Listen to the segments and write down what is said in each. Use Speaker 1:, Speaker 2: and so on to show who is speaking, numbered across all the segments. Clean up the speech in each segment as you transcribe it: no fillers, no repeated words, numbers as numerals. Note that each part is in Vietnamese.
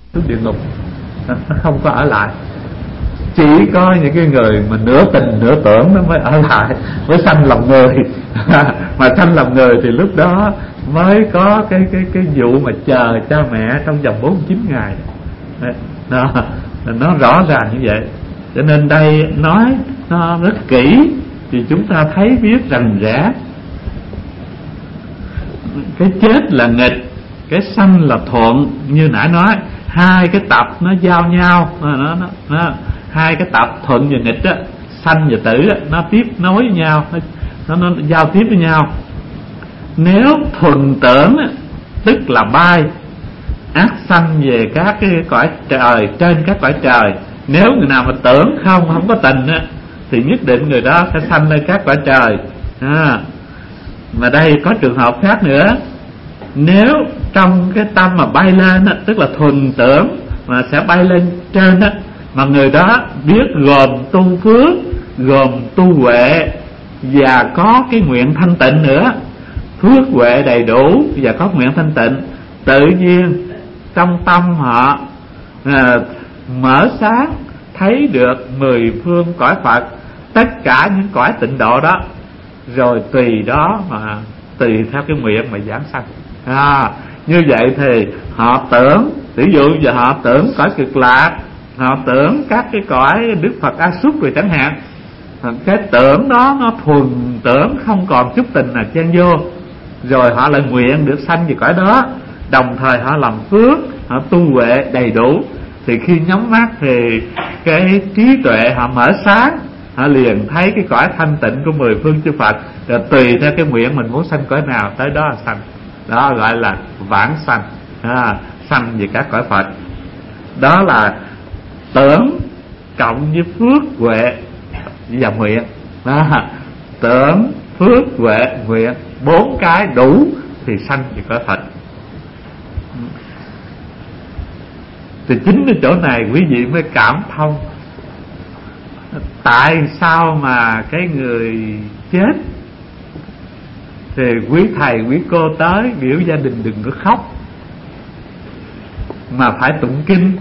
Speaker 1: xuống địa ngục, nó không có ở lại. Chỉ có những cái người mà nửa tình nửa tưởng nó mới ở lại, mới sanh làm người. Mà sanh làm người thì lúc đó mới có cái vụ mà chờ cha mẹ trong vòng 49 ngày. Nó rõ ràng như vậy. Cho nên đây nói nó rất kỹ thì chúng ta thấy biết rành rẽ. Cái chết là nghịch, cái sanh là thuận. Như nãy nói hai cái tập nó giao nhau, hai cái tập thuận và nghịch á, sanh và tử á, nó tiếp nối với nhau, nó giao tiếp với nhau. Nếu thuần tưởng á, tức là bay, ác sanh về các cái cõi trời, trên các cõi trời. Nếu người nào mà tưởng không có tình á, thì nhất định người đó sẽ sanh lên các cõi trời. Mà đây có trường hợp khác nữa. Nếu trong cái tâm mà bay lên á, tức là thuần tưởng mà sẽ bay lên trên á, mà người đó biết gồm tu phước, gồm tu huệ và có cái nguyện thanh tịnh nữa, phước huệ đầy đủ và có nguyện thanh tịnh, tự nhiên trong tâm họ mở sáng, thấy được 10 phương cõi Phật, tất cả những cõi tịnh độ đó, rồi tùy đó mà tùy theo cái nguyện mà giảng sanh. Như vậy thì họ tưởng, ví dụ giờ họ tưởng cõi Cực Lạc, họ tưởng các cái cõi Đức Phật A Xúc rồi chẳng hạn. Cái tưởng đó nó thuần tưởng, không còn chút tình nào chen vô, rồi họ lại nguyện được sanh về cõi đó. Đồng thời họ làm phước, họ tu huệ đầy đủ, thì khi nhắm mắt thì cái trí tuệ họ mở sáng, họ liền thấy cái cõi thanh tịnh của 10 phương chư Phật, rồi tùy theo cái nguyện mình muốn sanh cõi nào tới đó là sanh. Đó gọi là vãng sanh, sanh về các cõi Phật. Đó là tưởng cộng với phước huệ và nguyện. Tưởng, phước, huệ, nguyện, 4 cái đủ thì sanh về cõi Phật. Thì chính cái chỗ này quý vị mới cảm thông tại sao mà cái người chết thì quý thầy quý cô tới biểu gia đình đừng có khóc, mà phải tụng kinh.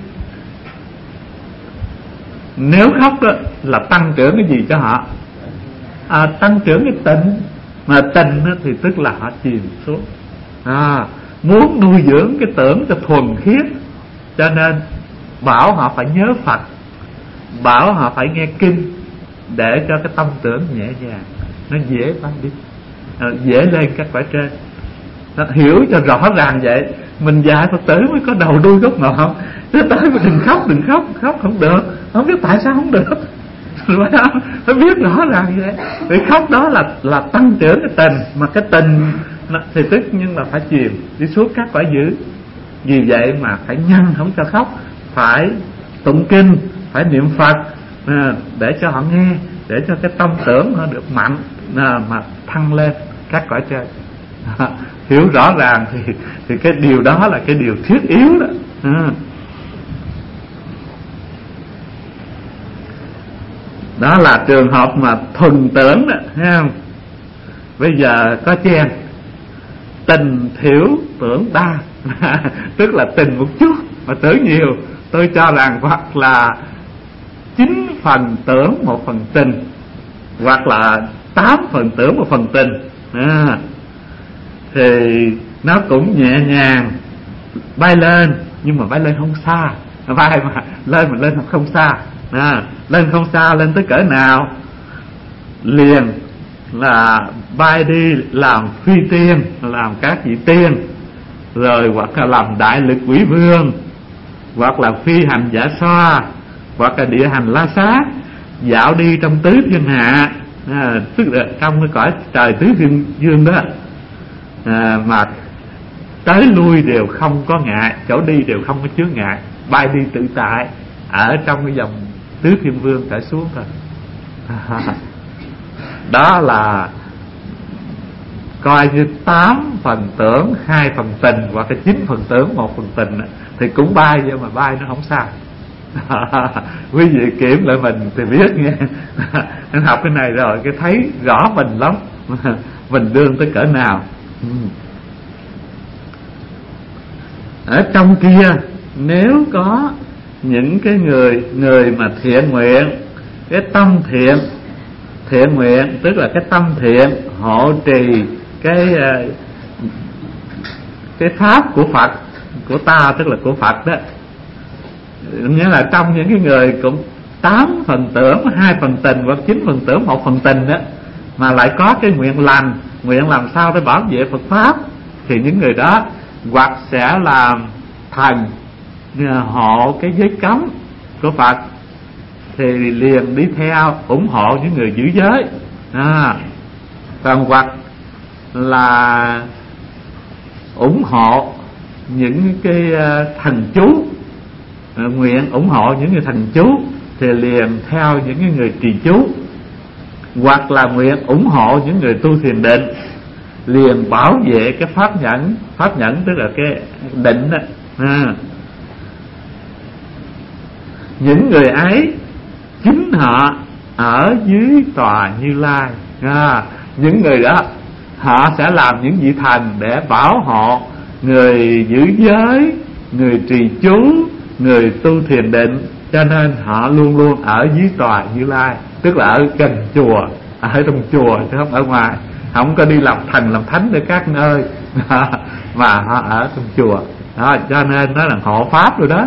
Speaker 1: Nếu khóc đó là tăng trưởng cái gì cho họ? Tăng trưởng cái tịnh. Mà tịnh thì tức là họ chìm xuống. Muốn nuôi dưỡng cái tưởng cho thuần khiết, cho nên bảo họ phải nhớ Phật, bảo họ phải nghe kinh, để cho cái tâm tưởng nhẹ nhàng, nó dễ bay đi, dễ lên các cõi trên. Nó hiểu cho rõ ràng vậy. Mình dạy Phật tử mới có đầu đuôi gốc ngọn. Tới mà đừng khóc, khóc không được. Không biết tại sao không được. Phải biết rõ ràng vậy. Vì khóc đó là tăng trưởng cái tình. Mà cái tình thì tức nhưng là phải chìm đi xuống các cõi dữ. Vì vậy mà phải nhân không cho khóc, phải tụng kinh, phải niệm Phật, để cho họ nghe, để cho cái tâm tưởng họ được mạnh, mà thăng lên các cõi trên. Hiểu rõ ràng thì cái điều đó là cái điều thiết yếu đó. Đó là trường hợp mà thuần tưởng đó, thấy không? Bây giờ có chen tình thiểu tưởng đa. Tức là tình một chút mà tưởng nhiều. Tôi cho rằng hoặc là 9 phần tưởng 1 phần tình, hoặc là 8 phần tưởng 1 phần tình. Thì nó cũng nhẹ nhàng bay lên, nhưng mà bay lên không xa. Bay mà lên không xa. Lên không xa, lên tới cỡ nào liền là bay đi làm phi tiên, làm các vị tiên, rồi hoặc là làm đại lực quỷ vương, hoặc là phi hành giả xoa, hoặc là địa hành la sát, dạo đi trong tứ thiên hạ, tức là trong cái cõi trời tứ thiên dương đó, mà tới lui đều không có ngại, chỗ đi đều không có chướng ngại, bay đi tự tại ở trong cái dòng tứ thiên vương trở xuống thôi. Đó là coi như 8 phần tưởng 2 phần tình, hoặc là 9 phần tưởng 1 phần tình, thì cũng bay, nhưng mà bay nó không xa. Quý vị kiểm lại mình thì biết nghe. Anh học cái này rồi cái thấy rõ mình lắm. Mình đương tới cỡ nào. Ở trong kia nếu có những cái người mà thiện nguyện, cái tâm thiện nguyện tức là cái tâm thiện hộ trì cái pháp của Phật, của ta tức là của Phật đó, nghĩa là trong những cái người cũng 8 phần tưởng, 2 phần tình hoặc 9 phần tưởng, 1 phần tình đó, mà lại có cái nguyện lành, nguyện làm sao để bảo vệ Phật pháp, thì những người đó hoặc sẽ làm thần hộ cái giới cấm của Phật, thì liền đi theo ủng hộ những người giữ giới. Còn hoặc là ủng hộ những cái thần chú, nguyện ủng hộ những người thần chú thì liền theo những cái người trì chú, hoặc là nguyện ủng hộ những người tu thiền định, liền bảo vệ cái pháp nhẫn tức là cái định đó. Những người ấy chính họ ở dưới tòa Như Lai. Những người đó họ sẽ làm những vị thần để bảo hộ người giữ giới, người trì chú, người tu thiền định, cho nên họ luôn luôn ở dưới tòa Như Lai, tức là ở gần chùa, ở trong chùa chứ không ở ngoài, không có đi làm thần làm thánh để các nơi mà họ ở trong chùa đó, cho nên nó là hộ pháp rồi đó.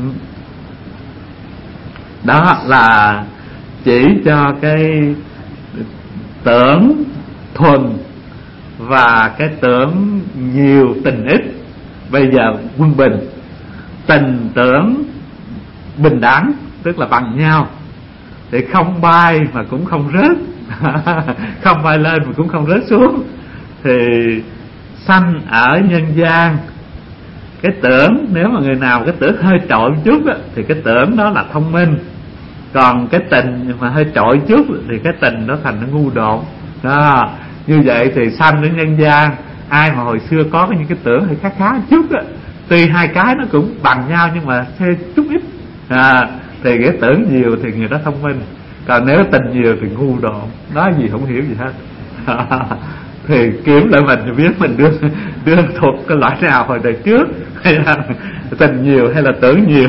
Speaker 1: Đó là chỉ cho cái tưởng thuần và cái tưởng nhiều tình ít. Bây giờ quân bình, tình tưởng bình đẳng tức là bằng nhau, thì không bay mà cũng không rớt không bay lên mà cũng không rớt xuống. Thì sanh ở nhân gian, cái tưởng nếu mà người nào cái tưởng hơi trội một chút á, thì cái tưởng đó là thông minh. Còn cái tình mà hơi trội chút thì cái tình đó thành nó ngu độn đó. Như vậy thì sanh ở nhân gian, ai mà hồi xưa có những cái tưởng hơi khá một chút á, tuy hai cái nó cũng bằng nhau nhưng mà hơi chút ít thì cái tưởng nhiều thì người đó thông minh. Còn nếu tình nhiều thì ngu độn, nói gì không hiểu gì hết thì kiểm lại mình thì biết mình đưa thuộc cái loại nào hồi đời trước, hay là tình nhiều hay là tưởng nhiều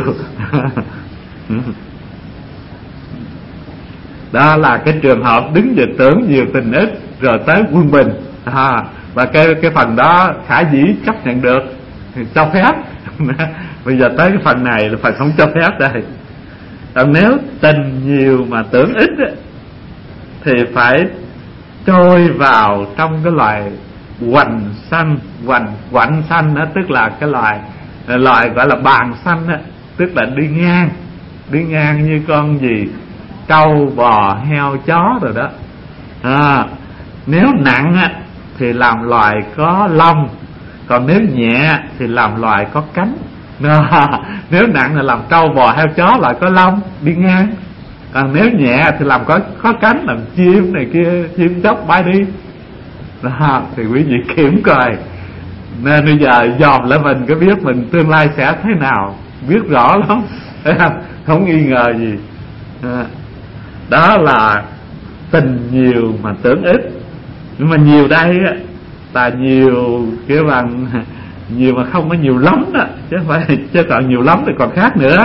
Speaker 1: đó là cái trường hợp đứng về tưởng nhiều tình ít rồi tới quân bình. Và cái phần đó khả dĩ chấp nhận được thì cho phép bây giờ tới cái phần này là phần không cho phép đây. Còn nếu tình nhiều mà tưởng ít ấy, thì phải trôi vào trong cái loài hoành sanh. Hoành sanh đó tức là cái loài gọi là bàn sanh đó, tức là đi ngang như con gì, trâu bò heo chó rồi đó. Nếu nặng á, thì làm loài có lông, còn nếu nhẹ thì làm loài có cánh. Nếu nặng là làm trâu bò heo chó loại có lông đi ngang, còn nếu nhẹ thì làm có cánh, làm chim này kia, chim chóc bay đi đó. Thì quý vị kiểm coi. Nên bây giờ dòm lại mình có biết mình tương lai sẽ thế nào, biết rõ lắm, không nghi ngờ gì. Đó là tình nhiều mà tưởng ít. Nhưng mà nhiều đây á là nhiều kiểu bằng nhiều mà không có nhiều lắm đó, chứ còn nhiều lắm thì còn khác nữa.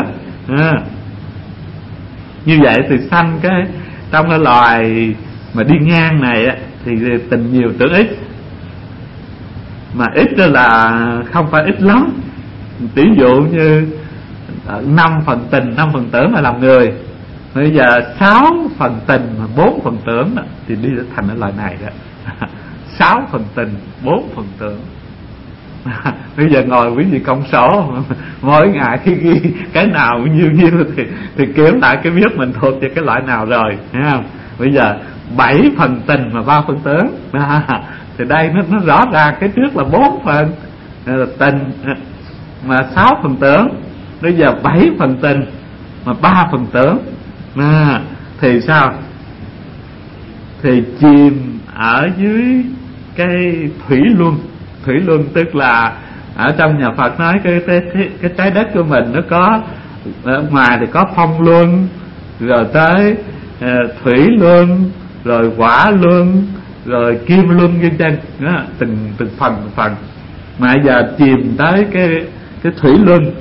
Speaker 1: Như vậy thì sanh cái trong cái loài mà đi ngang này á, thì tình nhiều tưởng ít. Mà ít đó là không phải ít lắm. Tỷ dụ như 5 phần tình 5 phần tưởng là làm người, bây giờ 6 phần tình mà 4 phần tưởng đó, thì đi thành cái loại này đó 6 phần tình 4 phần tưởng bây giờ ngồi quý vị công sổ mỗi ngày khi ghi cái nào nhiêu thì kiểm lại cái biết mình thuộc về cái loại nào rồi, thấy không? Bây giờ 7 phần tình mà 3 phần tưởng thì đây nó rõ ràng cái trước là 4 phần là tình mà 6 phần tưởng, bây giờ 7 phần tình mà 3 phần tưởng thì sao? Thì chìm ở dưới cái thủy luân tức là ở trong nhà Phật nói cái trái đất của mình nó có ở ngoài thì có phong luân, rồi tới thủy luân, rồi hỏa luân, rồi kim luân vân vân đó, từng phần mà giờ chìm tới cái thủy luân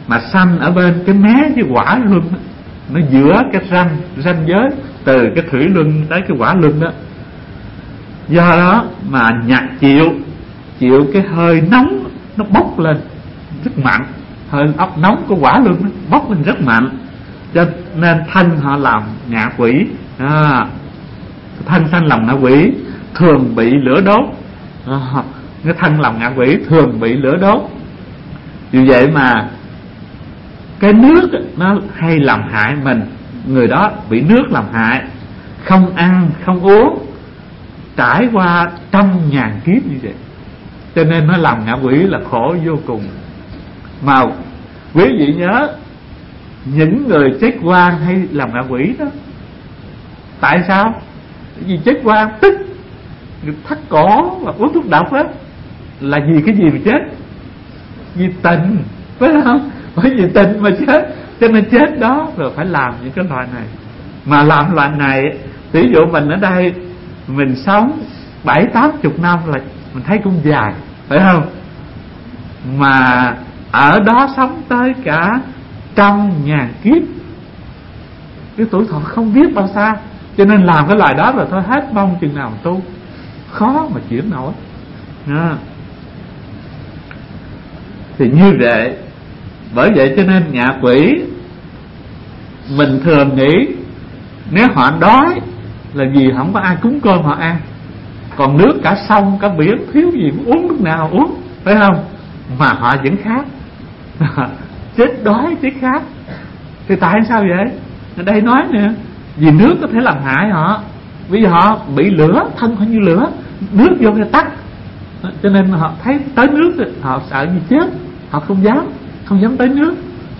Speaker 1: mà sanh ở bên cái mé với quả luân đó, nó giữa cái ranh giới từ cái thủy luân tới cái quả luân đó. Do đó mà chịu cái hơi nóng nó bốc lên rất mạnh, hơi ốc nóng của quả luân nó bốc lên rất mạnh, cho nên thân họ làm ngạ quỷ. Thân sanh làm ngạ quỷ thường bị lửa đốt. Cái thân làm ngạ quỷ thường bị lửa đốt. Vì vậy mà cái nước nó hay làm hại mình. Người đó bị nước làm hại, không ăn không uống, trải qua trăm ngàn kiếp như vậy, cho nên nó làm ngạ quỷ là khổ vô cùng. Mà quý vị nhớ, những người chết oan hay làm ngạ quỷ đó, tại sao? Vì chết oan tức thắt cổ và uống thuốc độc á, là vì cái gì mà chết? Vì tình, phải không? Bởi vì tình mà chết, cho nên chết đó. Rồi phải làm những cái loại này. Mà làm loại này, ví dụ mình ở đây mình sống 70-80 năm là mình thấy cũng dài, phải không? Mà ở đó sống tới cả trăm ngàn kiếp, cái tuổi thọ không biết bao xa. Cho nên làm cái loại đó rồi thôi, hết mong chừng nào mà tu, khó mà chuyển nổi. Thì như vậy, bởi vậy cho nên ngạ quỷ mình thường nghĩ nếu họ đói là vì không có ai cúng cơm họ ăn, còn nước cả sông cả biển thiếu gì uống lúc nào uống, phải không? Mà họ vẫn khát. Chết đói chết khát. Thì tại sao vậy? Ở đây nói nè, vì nước có thể làm hại họ. Vì họ bị lửa, thân họ như lửa, nước vô cái tắt, cho nên họ thấy tới nước họ sợ như chết, họ không dám tới nước.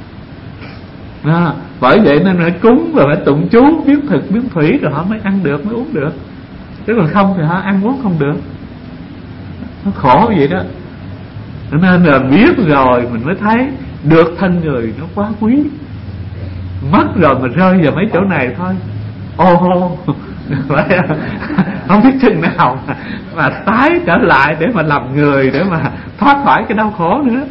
Speaker 1: Bởi vậy nên phải cúng, rồi phải tụng chú, biến thực biến thủy, rồi họ mới ăn được, mới uống được. Chứ còn không thì họ ăn uống không được. Nó khổ vậy đó. Cho nên là biết rồi mình mới thấy được thân người nó quá quý. Mất rồi mà rơi vào mấy chỗ này thôi, không biết chừng nào mà tái trở lại để mà làm người, để mà thoát khỏi cái đau khổ nữa.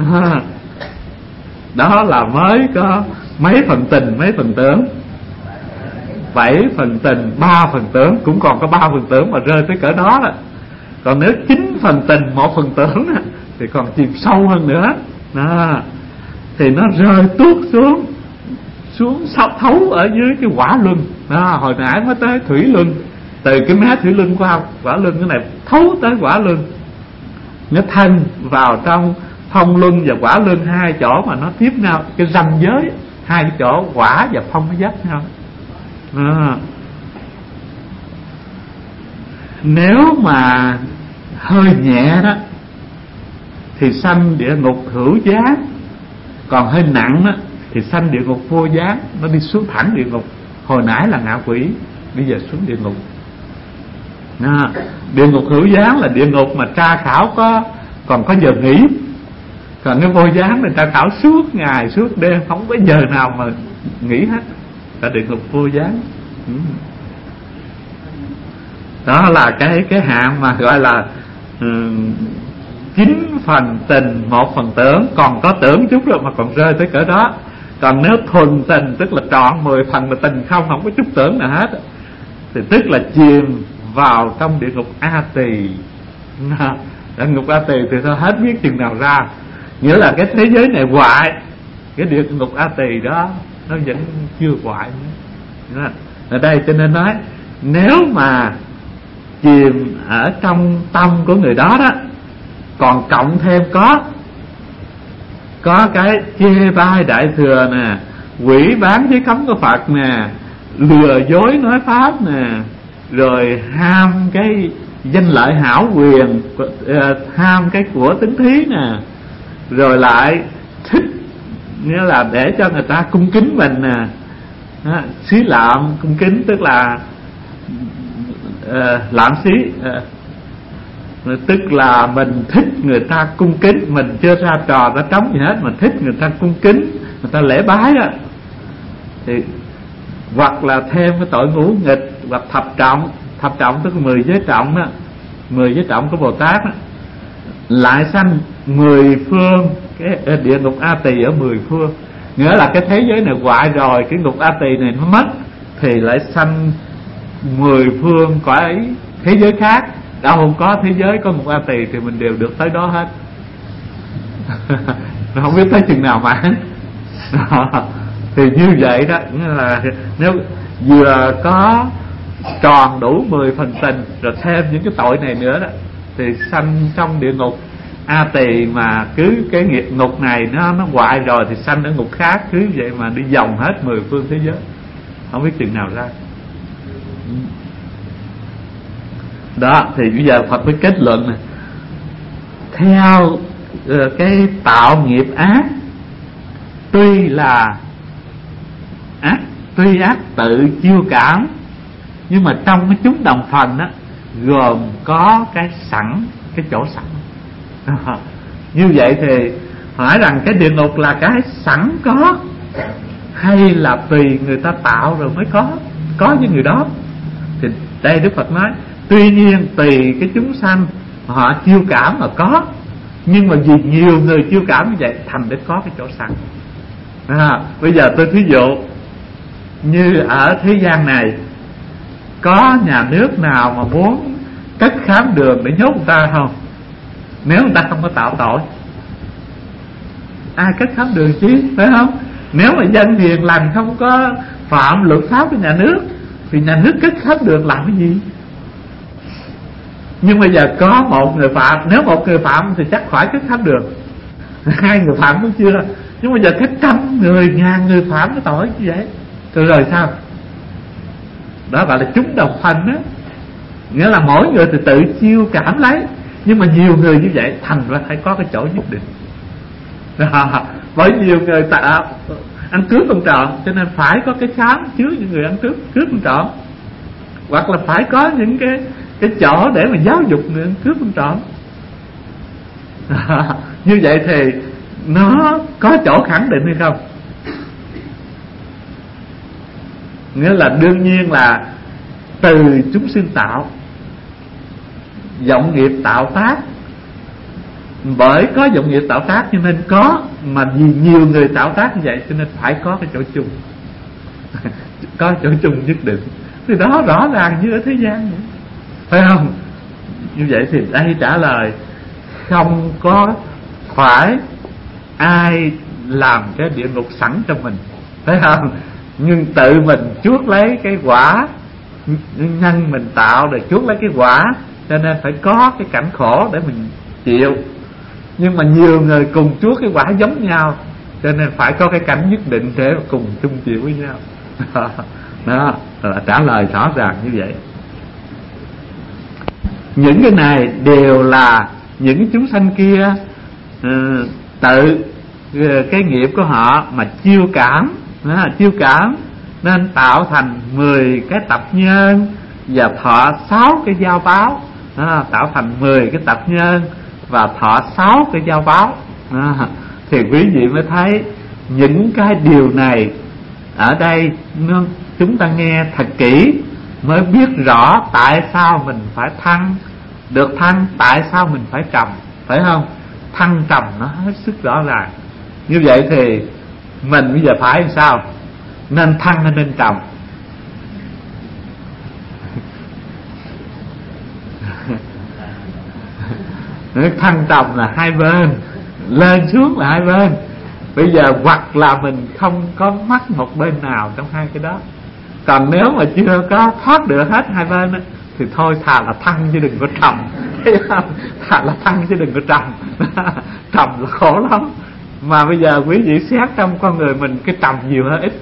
Speaker 1: Đó là mới có mấy phần tình mấy phần tưởng, 7 phần tình 3 phần tưởng, cũng còn có 3 phần tưởng mà rơi tới cỡ đó đó. Còn nếu 9 phần tình 1 phần tưởng thì còn chìm sâu hơn nữa đó. Thì nó rơi tuốt xuống sâu thấu ở dưới cái quả luân đó. Hồi nãy mới tới thủy luân, từ cái mé thủy luân qua quả luân, cái này thấu tới quả luân. Nó thân vào trong phong luân và quả luân, hai chỗ mà nó tiếp nhau, cái ranh giới hai cái chỗ quả và phong nó giáp nhau. Nếu mà hơi nhẹ đó thì sanh địa ngục hữu gián, còn hơi nặng đó thì sanh địa ngục vô gián, nó đi xuống thẳng địa ngục. Hồi nãy là ngạ quỷ, bây giờ xuống địa ngục. Địa ngục hữu gián là địa ngục mà tra khảo còn có giờ nghỉ. Còn cái vô gián là tra khảo suốt ngày suốt đêm, không có giờ nào mà nghỉ hết, là địa ngục vô gián. Đó là cái hạng mà gọi là 9 phần tình 1 phần tưởng. Còn có tưởng chút rồi mà còn rơi tới cỡ đó. Còn nếu thuần tình, tức là trọn 10 phần là tình không có chút tưởng nào hết, thì tức là chìm vào trong địa ngục A Tỳ. Địa ngục A Tỳ thì sao hết biết chừng nào ra. Nghĩa là cái thế giới này hoại, cái địa ngục A Tỳ đó nó vẫn chưa hoại nữa. Ở đây cho nên nói, nếu mà chìm ở trong tâm của người đó đó, còn cộng thêm có cái chê bai đại thừa nè, quỷ bán với cấm của Phật nè, lừa dối nói pháp nè, rồi ham cái danh lợi hảo quyền, ham cái của tính thí nè, rồi lại thích, nghĩa là để cho người ta cung kính mình nè. Xí lạm cung kính tức là lạm xí, tức là mình thích người ta cung kính, mình chưa ra trò ra trống gì hết, mình thích người ta cung kính, người ta lễ bái đó. Thì hoặc là thêm cái tội ngũ nghịch, hoặc thập trọng tức là 10 giới trọng đó, 10 giới trọng của Bồ Tát đó. Lại sanh 10 phương cái địa ngục A Tỳ ở 10 phương. Nghĩa là cái thế giới này hoại rồi, cái ngục A Tỳ này nó mất thì lại sanh 10 phương cõi thế giới khác. Đâu không có thế giới có ngục A Tỳ thì mình đều được tới đó hết. Nó không biết tới chừng nào mà. Thì như vậy đó, nghĩa là nếu vừa có tròn đủ 10 phần tình rồi thêm những cái tội này nữa đó thì sanh trong địa ngục A Tỳ. Mà cứ cái nghiệp ngục này nó hoại rồi thì sanh ở ngục khác, cứ vậy mà đi vòng hết 10 phương thế giới, không biết chừng nào ra. Đó thì bây giờ Phật mới kết luận này, theo cái tạo nghiệp ác tuy là ác, tuy ác tự chiêu cảm, nhưng mà trong cái chúng đồng phần đó gồm có cái sẵn, cái chỗ sẵn. Như vậy thì hỏi rằng cái địa ngục là cái sẵn có hay là tùy người ta tạo rồi mới có với người đó? Thì đây Đức Phật nói tuy nhiên tùy cái chúng sanh họ chiêu cảm mà có, nhưng mà vì nhiều người chiêu cảm như vậy thành để có cái chỗ sẵn. Bây giờ tôi thí dụ như ở thế gian này có nhà nước nào mà muốn cất khám đường để nhốt người ta không? Nếu người ta không có tạo tội, ai cất khám đường chứ, phải không? Nếu mà dân hiền lành không có phạm luật pháp của nhà nước thì nhà nước cất khám đường làm cái gì? Nhưng bây giờ có một người phạm, nếu một người phạm thì chắc khỏi cất khám đường, 2 người phạm cũng chưa. Nhưng bây giờ cái 100 người, 1000 người phạm cái tội như vậy rồi sao? Đó gọi là chúng đồng phần á. Nghĩa là mỗi người thì tự chiêu cảm lấy, nhưng mà nhiều người như vậy thành ra phải có cái chỗ nhất định. Bởi nhiều người ăn cướp ăn trộm, cho nên phải có cái khám chứa những người ăn cướp ăn trộm, hoặc là phải có những cái chỗ để mà giáo dục người ăn cướp ăn trộm. Như vậy thì nó có chỗ khẳng định hay không? Nghĩa là đương nhiên là từ chúng sinh tạo, vọng nghiệp tạo tác. Bởi có vọng nghiệp tạo tác cho nên có, mà vì nhiều người tạo tác như vậy cho nên phải có cái chỗ chung. Có chỗ chung nhất định. Thì đó rõ ràng như ở thế gian vậy, phải không? Như vậy thì đây trả lời không có phải ai làm cái địa ngục sẵn cho mình, phải không? Nhưng tự mình chuốc lấy cái quả nhân mình tạo, rồi chuốc lấy cái quả, cho nên phải có cái cảnh khổ để mình chịu. Nhưng mà nhiều người cùng chuốc cái quả giống nhau, cho nên phải có cái cảnh nhất định để cùng chung chịu với nhau. Đó là trả lời rõ ràng như vậy. Những cái này đều là những chúng sanh kia tự cái nghiệp của họ mà chiêu cảm nên tạo thành 10 cái tập nhân và thọ 6 cái giao báo. Tạo thành 10 cái tập nhân và thọ 6 cái giao báo. Thì quý vị mới thấy những cái điều này ở đây chúng ta nghe thật kỹ mới biết rõ tại sao mình phải được thăng, tại sao mình phải trầm, phải không? Thăng trầm nó hết sức rõ ràng. Như vậy thì mình bây giờ phải làm sao? Nên thăng hay nên trầm? Thăng trầm là hai bên, lên xuống là hai bên. Bây giờ hoặc là mình không có mắc một bên nào trong hai cái đó. Còn nếu mà chưa có thoát được hết hai bên đó, thì thôi thà là thăng chứ đừng có trầm. Thà là thăng chứ đừng có trầm. Trầm là khổ lắm. Mà bây giờ quý vị xét trong con người mình, cái trầm nhiều hơn ít.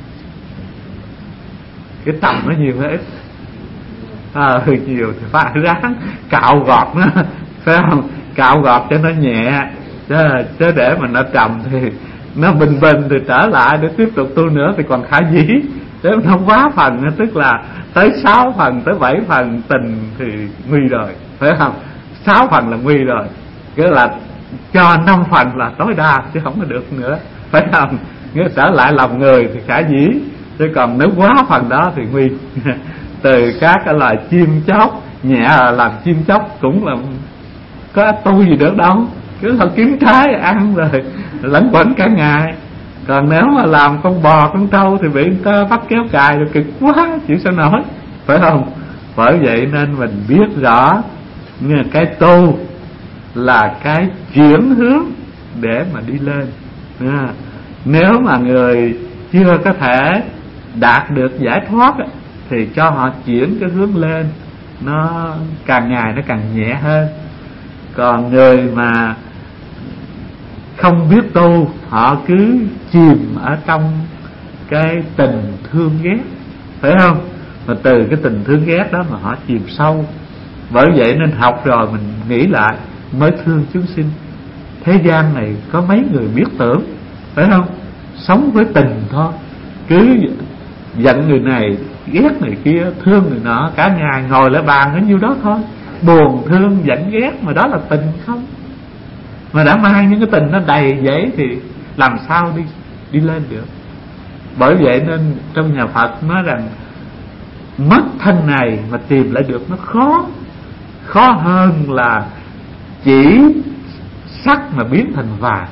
Speaker 1: Cái trầm nó nhiều hơn ít. Nhiều thì phải ráng cạo gọt nó, phải không? Cạo gọt cho nó nhẹ, chứ để mà nó trầm thì nó bình thì trở lại để tiếp tục tu nữa thì còn khả dĩ. Nếu nó quá phần, tức là tới 6 phần, tới 7 phần tình thì nguy rồi, phải không? 6 phần là nguy rồi, nghĩa là cho 5 phần là tối đa chứ không có được nữa, phải không? Nghĩa trở lại làm người thì khả dĩ, chứ còn nếu quá phần đó thì nguy. Từ các cái loài chim chóc nhẹ làm chim chóc cũng là có tu gì được đâu, cứ là kiếm trái ăn rồi lẩn quẩn cả ngày. Còn nếu mà làm con bò con trâu thì bị người ta bắt kéo cài rồi cực quá, chịu sao nổi, phải không? Bởi vậy nên mình biết rõ cái tu là cái chuyển hướng để mà đi lên. Nếu mà người chưa có thể đạt được giải thoát thì cho họ chuyển cái hướng lên, nó càng ngày nó càng nhẹ hơn. Còn người mà không biết tu, họ cứ chìm ở trong cái tình thương ghét, phải không? Mà từ cái tình thương ghét đó mà họ chìm sâu. Bởi vậy nên học rồi mình nghĩ lại mới thương chúng sinh. Thế gian này có mấy người biết tưởng, phải không? Sống với tình thôi, cứ giận người này, ghét người kia, thương người nọ, cả ngày ngồi lại bàn cái nhiêu đó thôi. Buồn, thương, giận, ghét, mà đó là tình không? Mà đã mang những cái tình nó đầy vậy thì làm sao đi lên được? Bởi vậy nên trong nhà Phật nói rằng mất thân này mà tìm lại được nó khó hơn là chỉ sắt mà biến thành vàng.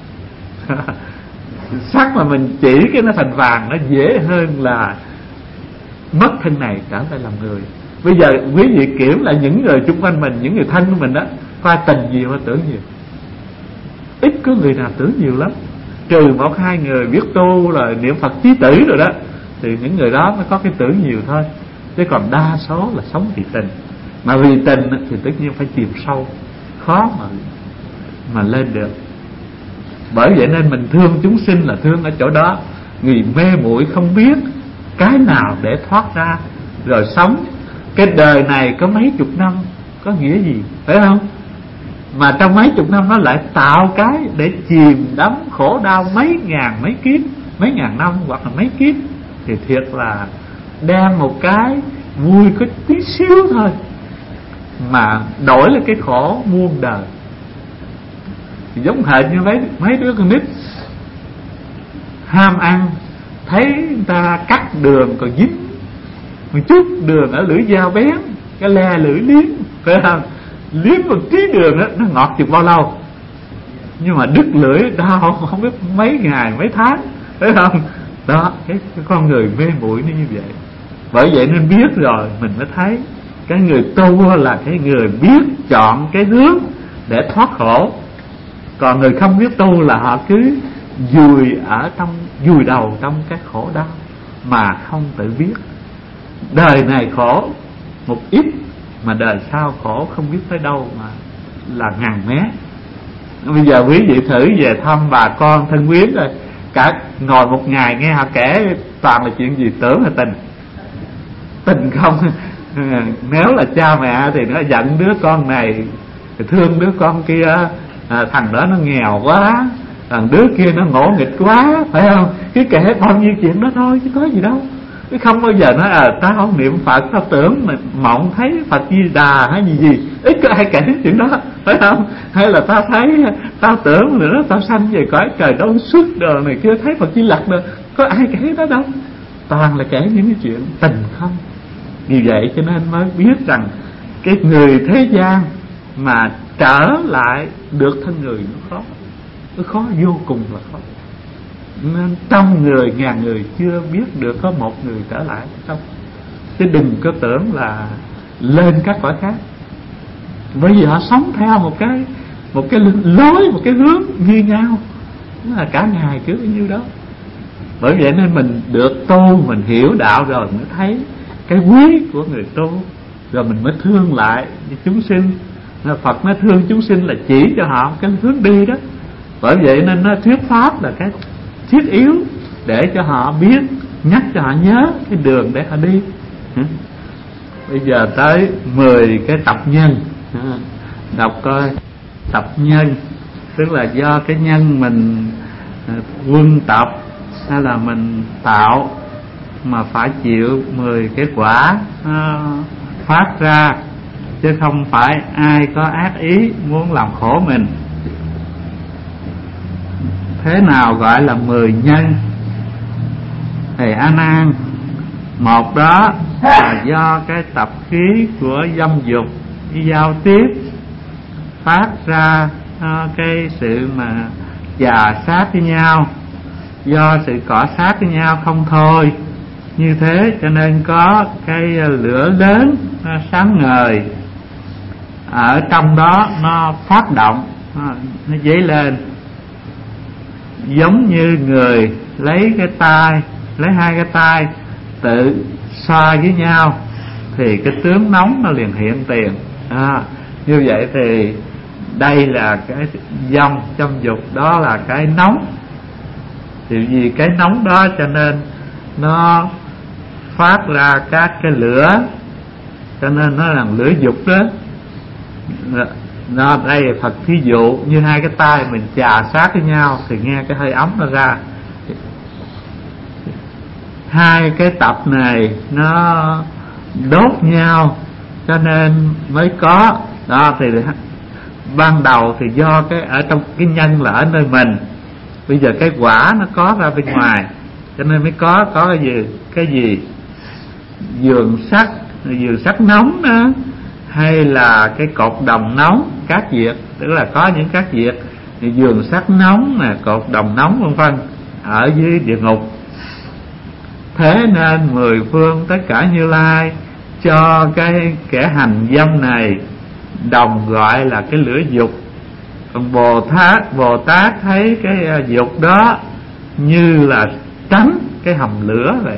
Speaker 1: Sắt mà mình chỉ cái nó thành vàng nó dễ hơn là mất thân này trở lại làm người. Bây giờ quý vị kiểm lại những người xung quanh mình, những người thân của mình đó, coi tình nhiều hay tưởng nhiều? Ít có người nào tưởng nhiều lắm. Trừ một hai người biết tu rồi niệm Phật chí tử rồi đó, thì những người đó mới có cái tưởng nhiều thôi. Chứ còn đa số là sống vì tình. Mà vì tình thì tất nhiên phải chìm sâu, khó mà lên được. Bởi vậy nên mình thương chúng sinh là thương ở chỗ đó. Người mê muội không biết cái nào để thoát ra rồi sống. Cái đời này có mấy chục năm có nghĩa gì, phải không? Mà trong mấy chục năm nó lại tạo cái để chìm đắm khổ đau mấy ngàn mấy kiếp, mấy ngàn năm hoặc là mấy kiếp. Thì thiệt là đem một cái vui có tí xíu thôi mà đổi lại cái khổ muôn đời. Thì giống hệt như mấy đứa con nít ham ăn, thấy người ta cắt đường còn dính một chút đường ở lưỡi dao bén, cái le lưỡi liếm, phải không? Liếm một tí đường đó, nó ngọt chừng bao lâu, nhưng mà đứt lưỡi đau không biết mấy ngày mấy tháng, phải không? Đó, cái con người mê muội nó như vậy. Bởi vậy nên biết rồi mình mới thấy cái người tu là cái người biết chọn cái hướng để thoát khổ. Còn người không biết tu là họ cứ vùi đầu trong cái khổ đau mà không tự biết. Đời này khổ một ít, mà đời sau khổ không biết tới đâu mà là ngàn mé. Bây giờ quý vị thử về thăm bà con thân quyến rồi, cả ngồi một ngày nghe họ kể toàn là chuyện gì, tưởng là tình không. Nếu là cha mẹ thì nó giận đứa con này, thương đứa con kia, thằng đó nó nghèo quá, thằng đứa kia nó ngỗ nghịch quá, phải không? Cứ kể bao nhiêu chuyện đó thôi chứ có gì đâu. Chứ không bao giờ nói tao không niệm Phật, tao tưởng mà mộng thấy Phật Di Đà hay gì. Ít có ai kể chuyện đó, phải không? Hay là tao thấy, tao tưởng nữa tao sanh về cõi trời đâu suốt đời này kia, thấy Phật Di Lặc nữa. Có ai kể đó đâu. Toàn là kể những cái chuyện tình không. Vì vậy cho nên mới biết rằng cái người thế gian mà trở lại được thân người nó khó vô cùng là khó. Nên trăm người ngàn người chưa biết được có một người trở lại không. Chứ đừng có tưởng là lên các cõi khác, bởi vì họ sống theo một cái lối, một cái hướng như nhau, nó là cả ngày cứ như đó. Bởi vậy nên mình được tu, mình hiểu đạo rồi mới thấy cái quý của người tu, rồi mình mới thương lại chúng sinh. Phật nói thương chúng sinh là chỉ cho họ cái hướng đi đó. Bởi vậy nên nó thuyết pháp là cái thiết yếu để cho họ biết, nhắc cho họ nhớ cái đường để họ đi. Bây giờ tới 10 cái tập nhân. Đọc coi. Tập nhân tức là do cái nhân mình quân tập hay là mình tạo mà phải chịu 10 cái quả phát ra, chứ không phải ai có ác ý muốn làm khổ mình. Thế nào gọi là 10 nhân? Thầy A Nan, một đó là do cái tập khí của dâm dục với giao tiếp phát ra cái sự mà chà sát với nhau, do sự cọ sát với nhau không thôi. Như thế cho nên có cái lửa lớn nó sáng ngời ở trong đó, nó phát động, nó dấy lên, giống như người lấy hai cái tay tự xoa với nhau thì cái tướng nóng nó liền hiện tiền. Như vậy thì đây là cái dâm trong dục, đó là cái nóng. Thì vì cái nóng đó cho nên nó phát ra các cái lửa, cho nên nó là lửa dục đó. Đây Phật thí dụ như hai cái tay mình chà sát với nhau thì nghe cái hơi ấm nó ra. Hai cái tập này nó đốt nhau cho nên mới có đó. Thì ban đầu thì do cái ở trong cái nhân là ở nơi mình, bây giờ cái quả nó có ra bên ngoài cho nên mới có cái gì giường sắt nóng đó, hay là cái cột đồng nóng cát diệt, tức là có những cát diệt, giường sắt nóng nè, cột đồng nóng vân vân ở dưới địa ngục. Thế nên mười phương tất cả Như Lai cho cái kẻ hành dâm này đồng gọi là cái lửa dục. Còn Bồ Tát thấy cái dục đó như là tránh cái hầm lửa vậy.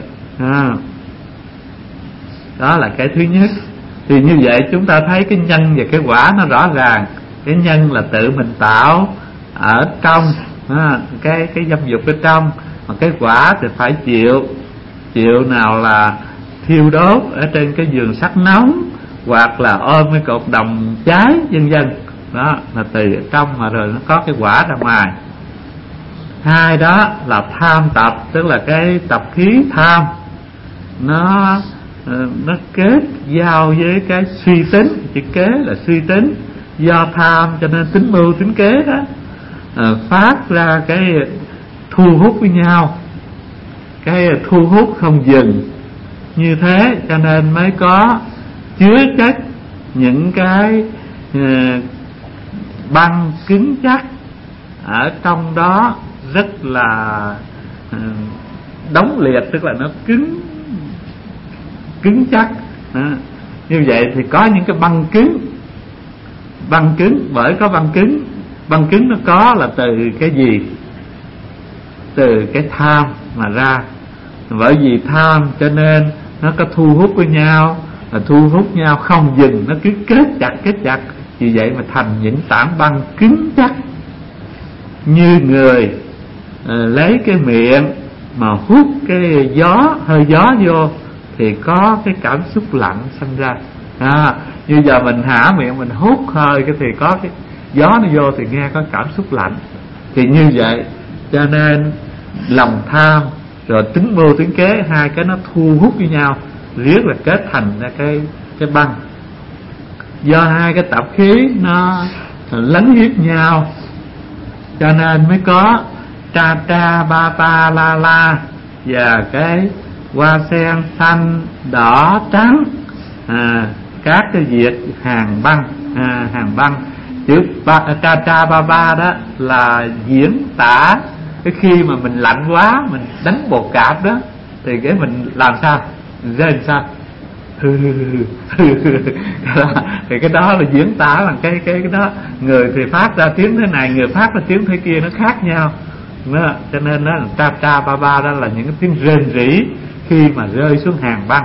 Speaker 1: Đó là cái thứ nhất. Thì như vậy chúng ta thấy cái nhân và cái quả nó rõ ràng. Cái nhân là tự mình tạo ở trong cái dâm dục ở trong, mà cái quả thì phải chịu nào là thiêu đốt ở trên cái giường sắt nóng, hoặc là ôm cái cột đồng cháy vân vân. Đó là từ ở trong mà rồi nó có cái quả ra ngoài. Hai đó là tham tập, tức là cái tập khí tham nó kết giao với cái suy tính. Chữ kế là suy tính, do tham cho nên tính mưu tính kế đó, phát ra cái thu hút với nhau, cái thu hút không dừng. Như thế cho nên mới có chứa chất những cái băng cứng chắc ở trong đó, rất là đóng liệt, tức là nó cứng chắc. Như vậy thì có những cái băng cứng, bởi có băng cứng nó có là từ cái gì? Từ cái tham mà ra. Bởi vì tham cho nên nó có thu hút với nhau, và thu hút nhau không dừng, nó cứ kết chặt. Vì vậy mà thành những tảng băng cứng chắc. Như người lấy cái miệng mà hút cái hơi gió vô thì có cái cảm xúc lạnh sinh ra. Như giờ mình hả miệng mình hút hơi cái thì có cái gió nó vô thì nghe có cảm xúc lạnh. Thì như vậy cho nên lòng tham rồi tính mưu tính kế, hai cái nó thu hút với nhau, riết là kết thành ra cái băng. Do hai cái tập khí nó lấn hiếp nhau cho nên mới có tra ba la và cái hoa sen xanh đỏ trắng, các cái việc hàng băng. Chữ tra ba đó là diễn tả cái khi mà mình lạnh quá, mình đánh bột cạp đó, thì cái mình làm sao rên sao thì cái đó là diễn tả bằng cái đó. Người thì phát ra tiếng thế này, người phát ra tiếng thế kia, nó khác nhau đó. Cho nên đó là tra ba đó là những cái tiếng rên rỉ khi mà rơi xuống hàng băng.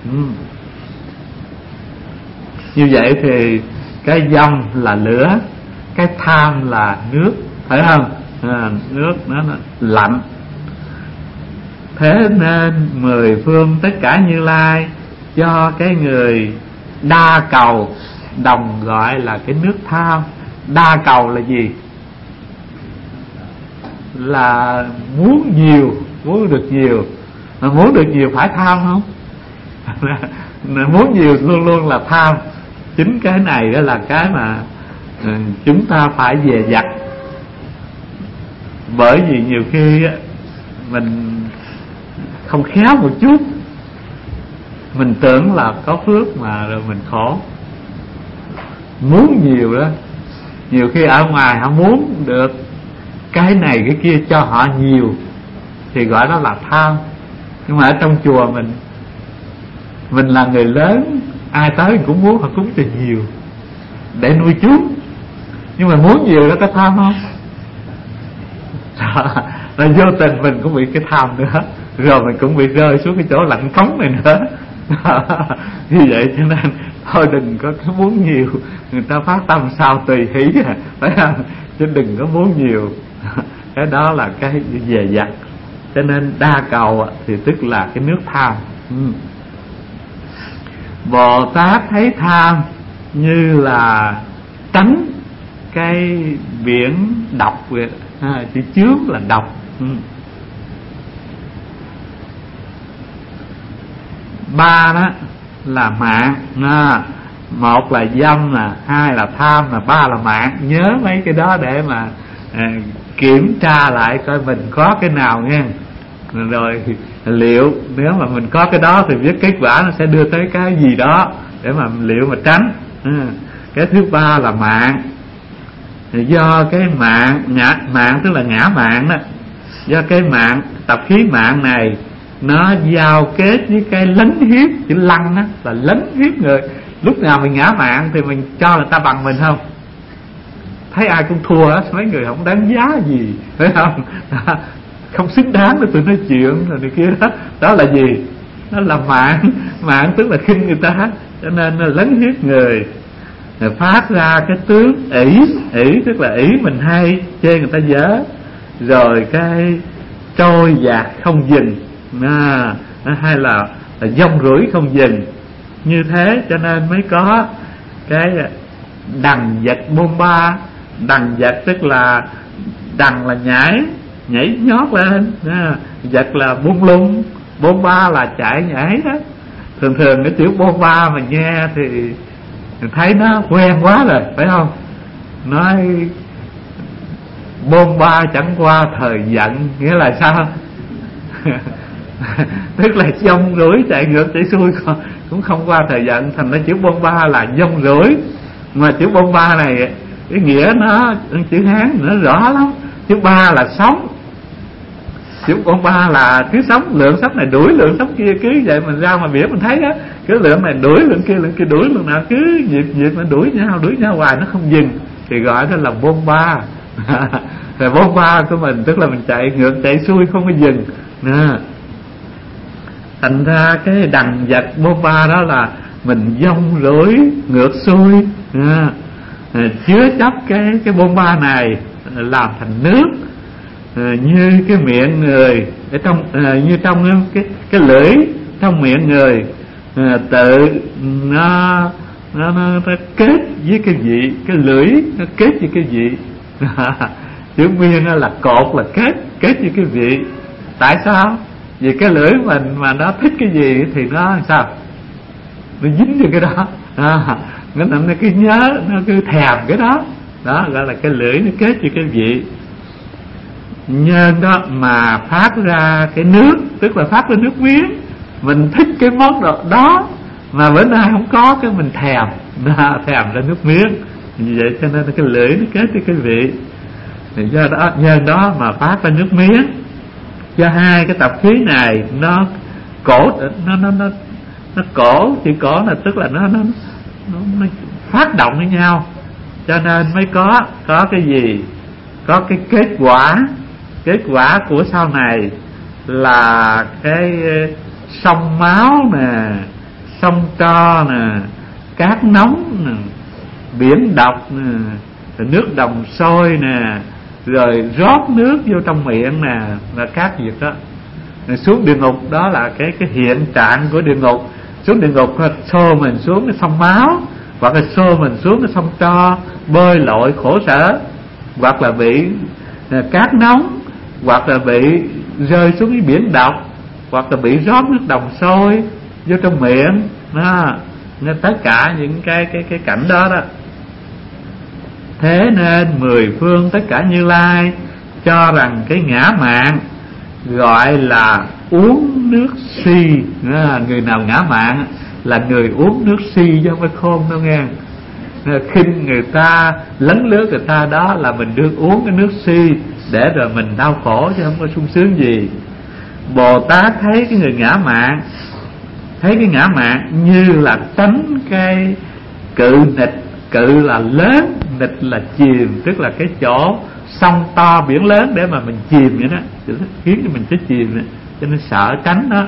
Speaker 1: Như vậy thì cái dâm là lửa, cái tham là nước, phải không? Nước nó lạnh. Thế nên mười phương tất cả Như Lai cho cái người đa cầu đồng gọi là cái nước tham. Đa cầu là gì? Là muốn nhiều, muốn được nhiều. Mà muốn được nhiều phải tham không? Muốn nhiều luôn luôn là tham. Chính cái này đó là cái mà chúng ta phải dè dặt. Bởi vì nhiều khi mình không khéo một chút, mình tưởng là có phước mà rồi mình khổ. Muốn nhiều đó Nhiều khi ở ngoài họ muốn được cái này cái kia cho họ nhiều thì gọi đó là tham. Nhưng mà ở trong chùa mình là người lớn, ai tới cũng muốn họ cúng cho nhiều để nuôi chúng. Nhưng mà muốn nhiều đó có tham không? Rồi vô tình mình cũng bị cái tham nữa, rồi mình cũng bị rơi xuống cái chỗ lạnh cống này nữa. Như vậy cho nên thôi đừng có cái muốn nhiều, người ta phát tâm sao tùy hỷ phải không? Chứ đừng có muốn nhiều. Cái đó là cái dè dặt. Cho nên đa cầu thì tức là cái nước tham. Bồ Tát thấy tham như là tránh cái biển độc vậy, chữ chướng là độc. Ba đó là mạng, một là dâm, là hai là tham, là ba là mạng. Nhớ mấy cái đó để mà kiểm tra lại coi mình có cái nào nghe. Rồi liệu nếu mà mình có cái đó thì biết kết quả nó sẽ đưa tới cái gì đó để mà liệu mà tránh. Cái thứ ba là mạng. Thì do cái mạng tức là ngã mạng đó, do cái mạng tập khí mạng này nó giao kết với cái lấn hiếp, chữ lăng đó là lấn hiếp người. Lúc nào mình ngã mạng thì mình cho người ta bằng mình không? Thấy ai cũng thua á, mấy người không đáng giá gì, phải không? Không xứng đáng để tụi nói chuyện rồi này kia đó. Đó là gì? Đó là mạng tức là khinh người ta, cho nên nó lấn hiếp người. Rồi phát ra cái tướng ỷ tức là ỷ mình hay, chê người ta dở. Rồi cái trôi dạt không dừng, hay là dông rủi không dừng. Như thế cho nên mới có cái đằng vật bôn ba. Đằng vật tức là đằng là nhảy nhót lên, vật là bung lung, bôn ba là chạy nhảy đó. Thường cái chữ bôn ba mà nghe thì mình thấy nó quen quá rồi, phải không? Nói bôn ba chẳng qua thời giận, nghĩa là sao? Tức là dông rủi chạy ngược chạy xuôi cũng không qua thời giận. Thành ra chữ bôn ba là dông rủi. Mà chữ bôn ba này cái nghĩa nó chữ Hán nó rõ lắm. Chữ ba là sống, chữ bôn ba là cứ sống, lượng sống này đuổi lượng sống kia. Cứ vậy mình ra mà biển mình thấy á, cái lượng này đuổi lượng kia đuổi lượng nào, cứ nhịp mà đuổi nhau hoài nó không dừng thì gọi đó là bôn ba. Rồi bôn ba của mình tức là mình chạy ngược chạy xuôi không có dừng. Thành ra cái đằng vật bôn ba đó là mình dông rủi ngược xuôi, chứa chấp cái bôn ba này làm thành nước. Như cái miệng người ở trong, như trong cái lưỡi trong miệng người, tự nó kết với cái vị, cái lưỡi nó kết với cái vị. Chữ miên là cột, là kết với cái vị. Tại sao? Vì cái lưỡi mình mà nó thích cái gì thì nó sao? Nó dính vô cái đó. Nó cứ nhớ, nó cứ thèm cái đó. Đó gọi là cái lưỡi nó kết với cái vị. Nhân đó mà phát ra cái nước, tức là phát ra nước miếng. Mình thích cái món đó mà bữa nay không có, cái mình thèm ra nước miếng. Vì vậy cho nên cái lưỡi nó kết với cái vị. Thì do đó nhân đó mà phát ra nước miếng. Do hai cái tập khí này nó cổ, nó cổ, chữ cổ là tức là nó phát động với nhau, cho nên mới có cái gì, có cái kết quả của sau này là cái sông máu nè, sông tro nè, cát nóng nè, biển độc nè, nước đồng sôi nè, rồi rót nước vô trong miệng nè, là các việc đó. Rồi xuống địa ngục đó là cái hiện trạng của địa ngục. Xuống địa ngục xô mình xuống cái sông máu, hoặc là xô mình xuống cái sông tro bơi lội khổ sở, hoặc là bị cát nóng, hoặc là bị rơi xuống cái biển độc, hoặc là bị rót nước đồng sôi vô trong miệng. Nên tất cả những cái cảnh đó đó. Thế nên mười phương tất cả Như Lai cho rằng cái ngã mạn gọi là uống nước si. Người nào ngã mạn là người uống nước si chứ không phải khôn đâu nghe. khinh người ta, lấn lướt người ta, đó là mình đương uống cái nước si để rồi mình đau khổ chứ không có sung sướng gì. Bồ Tát thấy cái người ngã mạn, thấy cái ngã mạn như là tránh cái cự nịch. Cự là lớn, nịch là chìm, tức là cái chỗ sông to biển lớn để mà mình chìm vậy đó, khiến cho mình sẽ chìm đó. Cho nên sợ tránh đó.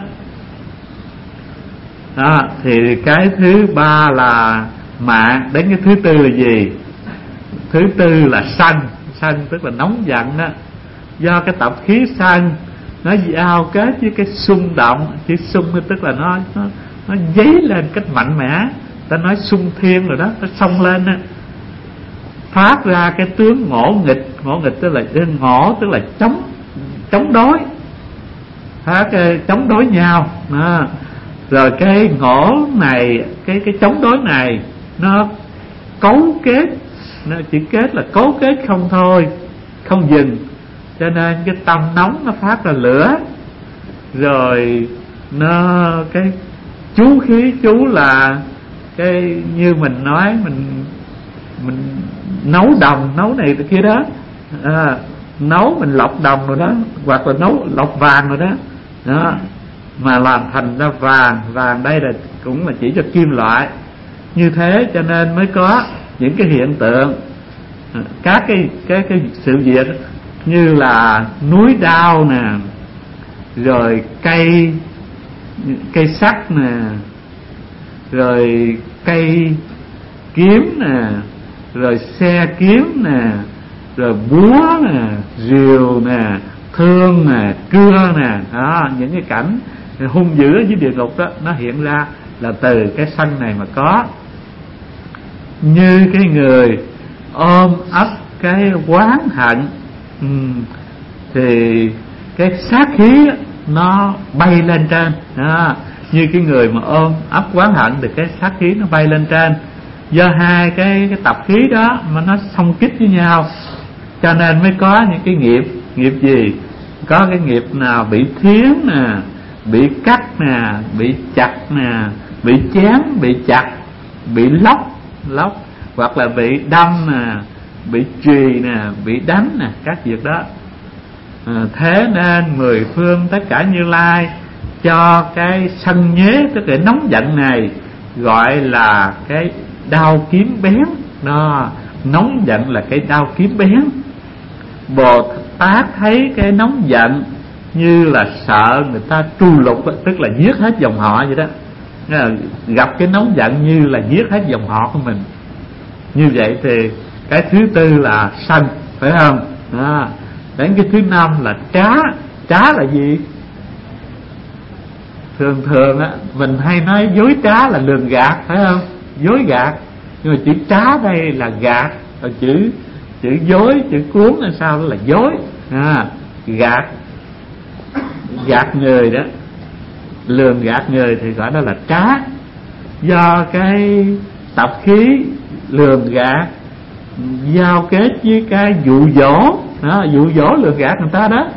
Speaker 1: Đó, thì cái thứ ba là mạn. Đến cái thứ tư là gì? Thứ tư là sân. Sân tức là nóng giận đó. Do cái tập khí sân nó giao kết với cái xung động. Chữ xung tức là nó dấy lên cách mạnh mẽ. Ta nói xung thiên rồi đó, nó xông lên đó, phát ra cái tướng ngỗ nghịch. Ngỗ nghịch tức là ngỗ tức là chống đối, phát chống đối nhau đó. Rồi cái ngỗ này, cái chống đối này nó cấu kết, nó chỉ kết là cấu kết không thôi, không dừng. Cho nên cái tâm nóng nó phát ra lửa. Rồi nó cái chú khí, chú là cái như mình nói, mình nấu đồng, nấu này kia đó, nấu mình lọc đồng rồi đó, hoặc là nấu lọc vàng rồi đó, đó mà làm thành ra vàng. Vàng đây là cũng là chỉ cho kim loại. Như thế cho nên mới có những cái hiện tượng, các cái sự việc như là núi đao nè, rồi cây sắt nè, rồi cây kiếm nè, rồi xe kiếm nè, rồi búa nè, rìu nè, thương nè, cưa nè, đó, những cái cảnh hung dữ dưới địa ngục đó nó hiện ra là từ cái sân này mà có. Như cái người ôm ấp cái oán hận, thì cái sát khí nó bay lên trên đó. Như cái người mà ôm ấp oán hận thì cái sát khí nó bay lên trên. Do hai cái tập khí đó mà nó xung kích với nhau, cho nên mới có những cái nghiệp. Nghiệp gì? Có cái nghiệp nào bị thiến nè, bị cắt nè, bị chặt nè, bị chém, bị chặt, bị lóc, hoặc là bị đâm nè, bị trì nè, bị đánh nè, các việc đó. Thế nên mười phương tất cả Như Lai cho cái sân nhế, tức là nóng giận này, gọi là cái đao kiếm bén đó. Nóng giận là cái đao kiếm bén. Bồ Tát thấy cái nóng giận như là sợ người ta tru lục, tức là giết hết dòng họ vậy đó. Gặp cái nóng giận như là giết hết dòng họ của mình. Như vậy thì cái thứ tư là sân, phải không? Đó. Đến cái thứ năm là trá. Trá là gì? Thường á mình hay nói dối trá là lường gạt, phải không? Dối gạt. Nhưng mà chữ trá đây là gạt. Còn chữ dối, chữ cuốn là sao? Đó là dối. Gạt người đó, lường gạt người thì gọi đó là trá. Do cái tập khí lường gạt giao kết với cái dụ dỗ đó, dụ dỗ lường gạt người ta đó,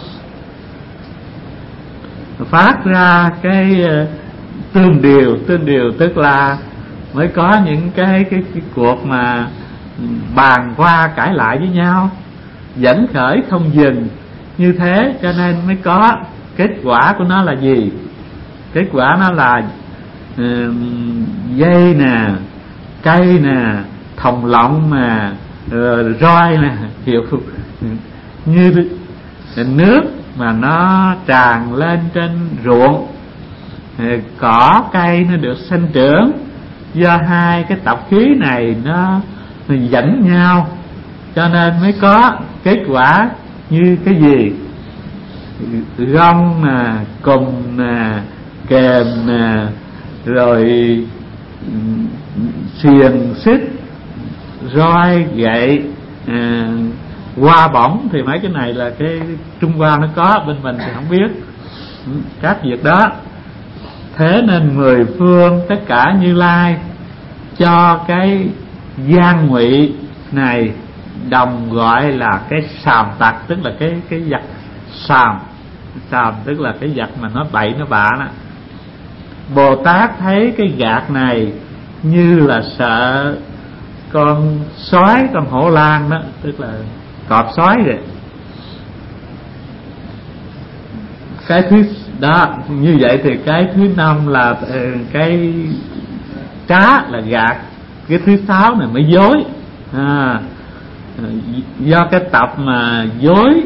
Speaker 1: phát ra cái tương điều tức là mới có những cái cuộc mà bàn qua cãi lại với nhau, dẫn khởi không dừng. Như thế cho nên mới có kết quả của nó là gì? Kết quả nó là dây nè, cây nè, thòng lọng nè, roi nè, kiểu như nước mà nó tràn lên trên ruộng, cỏ cây nó được sinh trưởng. Do hai cái tập khí này nó dẫn nhau, cho nên mới có kết quả như cái gì? Gông nè, cùm nè, kềm nè, rồi xiềng xích, roi gậy, hoa bổng. Thì mấy cái này là cái Trung Hoa nó có, bên mình thì không biết các việc đó. Thế nên mười phương tất cả Như Lai cho cái gian ngụy này đồng gọi là cái sàm tặc, tức là cái vật sàm. Sàm tức là cái vật mà nó bậy nó bạ đó. Bồ Tát thấy cái gạt này như là sợ con sói, con hổ lang đó, tức là cọp sói rồi. Cái thứ đó, như vậy thì cái thứ năm là cái trá là gạt. Cái thứ sáu này mới dối. Do cái tập mà dối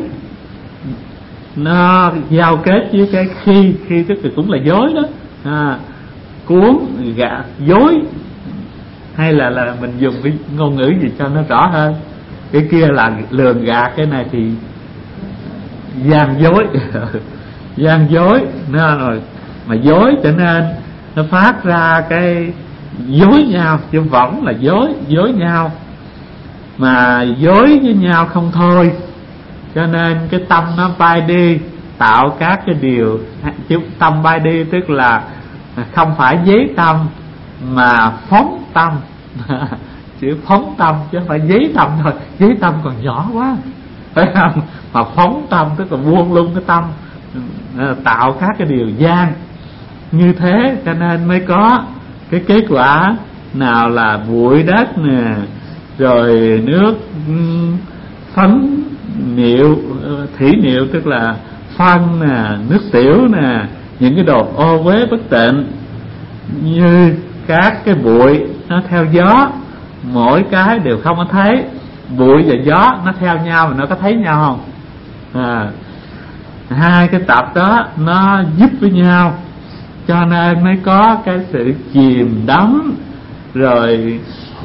Speaker 1: nó giao kết với cái khi tức là cũng là dối đó. Cuốn gạt dối, hay là mình dùng cái ngôn ngữ gì cho nó rõ hơn. Cái kia là lường gạt, cái này thì gian dối. Gian dối nó rồi mà dối, cho nên nó phát ra cái dối nhau, chứ võng là dối nhau, mà dối với nhau không thôi, cho nên cái tâm nó bay đi tạo các cái điều. Chứ tâm bay đi tức là không phải giấy tâm mà phóng tâm. Chữ phóng tâm chứ không phải giấy tâm thôi, giấy tâm còn nhỏ quá, phải không? Mà phóng tâm tức là buông lung cái tâm, tạo các cái điều gian như thế, cho nên mới có cái kết quả nào là bụi đất nè, rồi nước phấn niệu, thủy niệu tức là phân nè, nước tiểu nè, những cái đồ ô uế bất tịnh, như các cái bụi nó theo gió, mỗi cái đều không có thấy. Bụi và gió nó theo nhau mà nó có thấy nhau không? Hai cái tập đó nó giúp với nhau, cho nên mới có cái sự chìm đắm, rồi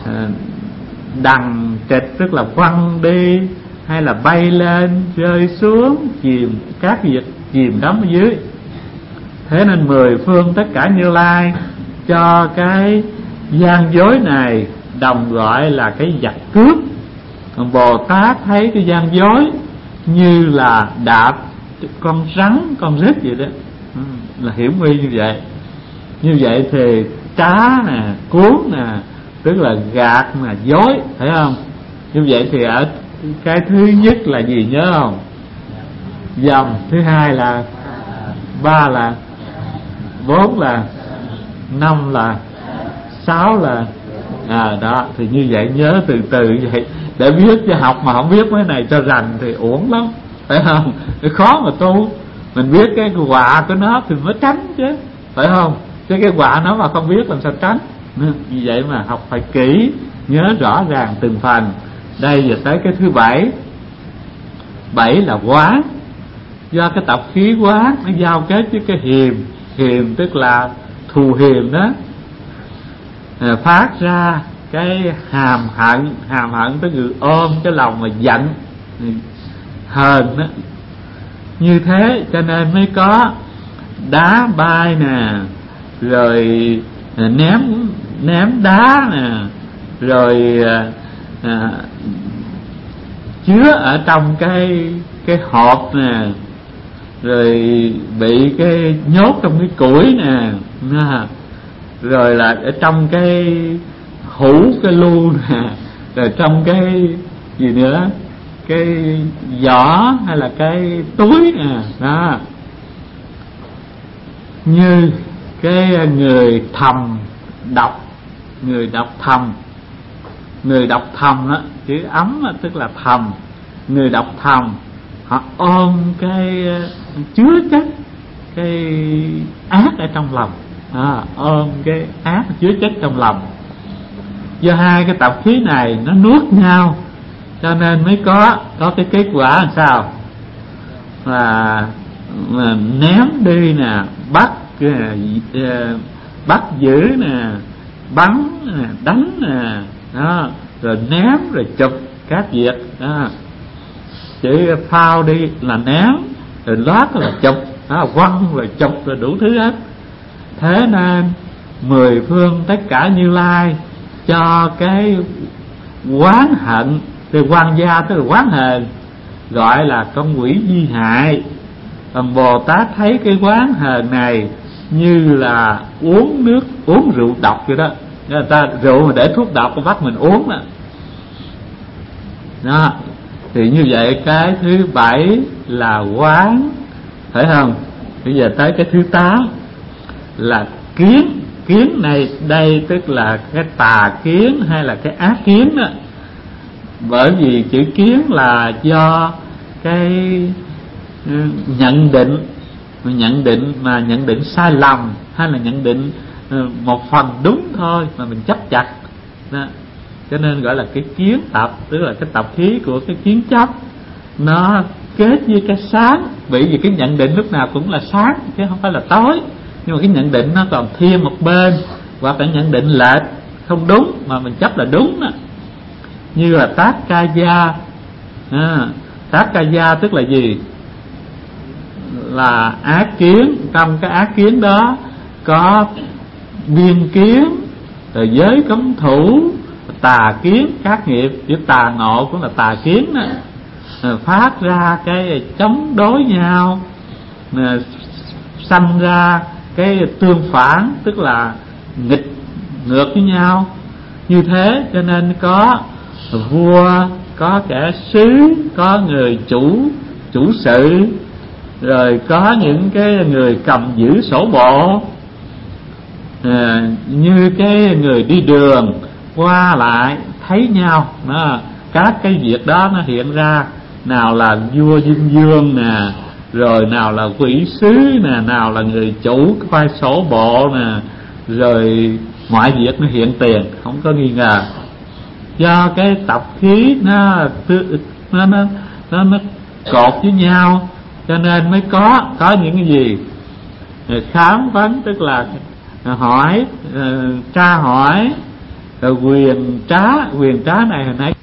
Speaker 1: đằng trịch tức là quăng đi, hay là bay lên rơi xuống, chìm, các việc chìm đắm ở dưới. Thế nên mười phương tất cả Như Lai cho cái gian dối này đồng gọi là cái giặc cướp. Còn Bồ Tát thấy cái gian dối như là đạp con rắn, con rết vậy đó, là hiểm nguy như vậy. Như vậy thì trá nè, cuốn nè, tức là gạt nè, dối, thấy không? Như vậy thì ở cái thứ nhất là gì nhớ không? Dầm. Thứ hai là, ba là, bốn là, năm là, sáu là. Đó, thì như vậy nhớ từ từ như vậy để biết, cho học mà không biết mấy này cho rành thì uổng lắm, phải không? Thì khó mà tu. Mình biết cái quả của nó thì mới tránh chứ, phải không? Chứ cái quả nó mà không biết làm sao tránh. Vì vậy mà học phải kỹ, nhớ rõ ràng từng phần. Đây giờ tới cái thứ bảy. Bảy là quán. Do cái tập khí quán nó giao kết với cái hiềm. Hiềm tức là thù hiềm đó, phát ra cái hàm hận. Hàm hận tức là ôm cái lòng mà giận hờn đó. Như thế cho nên mới có đá bay nè, rồi ném đá nè, rồi chứa ở trong cái hộp nè, rồi bị cái nhốt trong cái củi nè, rồi là ở trong cái hũ, cái lu nè, rồi trong cái gì nữa, cái giỏ hay là cái túi nè đó. Như cái người thầm đọc, người đọc thầm, người đọc thầm đó, chữ ấm đó, tức là thầm. Người đọc thầm họ ôm cái chứa chất cái ác ở trong lòng, ôm cái ác chứa chất trong lòng. Do hai cái tập khí này nó nuốt nhau, cho nên mới có cái kết quả làm sao là ném đi nè, bắt giữ nè, bắn nè, đánh nè đó, rồi ném, rồi chụp các việc đó. Chữ phao đi là ném, rồi lót là chụp, quăng rồi chụp, rồi đủ thứ hết. Thế nên mười phương tất cả Như Lai cho cái oán hận, cái quan gia tức là oán hờn, gọi là con quỷ di hại. Còn Bồ Tát thấy cái oán hờn này như là uống rượu độc vậy đó. Người ta rượu mà để thuốc độc bắt mình uống đó. Thì như vậy cái thứ bảy là quán, phải không? Bây giờ tới cái thứ tám là kiến. Kiến này đây tức là cái tà kiến hay là cái ác kiến đó. Bởi vì chữ kiến là do cái nhận định mà nhận định sai lầm, hay là nhận định một phần đúng thôi mà mình chấp chặt đó. Cho nên gọi là cái kiến tập, tức là cái tập khí của cái kiến chấp nó kết với cái sáng. Bởi vì cái nhận định lúc nào cũng là sáng chứ không phải là tối, nhưng mà cái nhận định nó còn thiên một bên, hoặc là nhận định lệch không đúng mà mình chấp là đúng đó. Như là tác ca gia. Tác ca gia tức là gì? Là ác kiến. Trong cái ác kiến đó có biên kiến, rồi giới cấm thủ, tà kiến, các nghiệp. Chữ tà ngộ cũng là tà kiến đó. Phát ra cái chống đối nhau, sanh ra cái tương phản, tức là nghịch ngược với nhau. Như thế cho nên có vua, có kẻ sứ, có người chủ sự, rồi có những cái người cầm giữ sổ bộ, như cái người đi đường qua lại thấy nhau đó. Các cái việc đó nó hiện ra, nào là vua Diêm Vương nè, rồi nào là quỷ sứ nè, nào là người chủ khoai sổ bộ nè, rồi mọi việc nó hiện tiền, không có nghi ngờ. Do cái tập khí nó cột với nhau, cho nên mới có những cái gì khám vấn, tức là hỏi, tra hỏi, rồi quyền trá này hồi nãy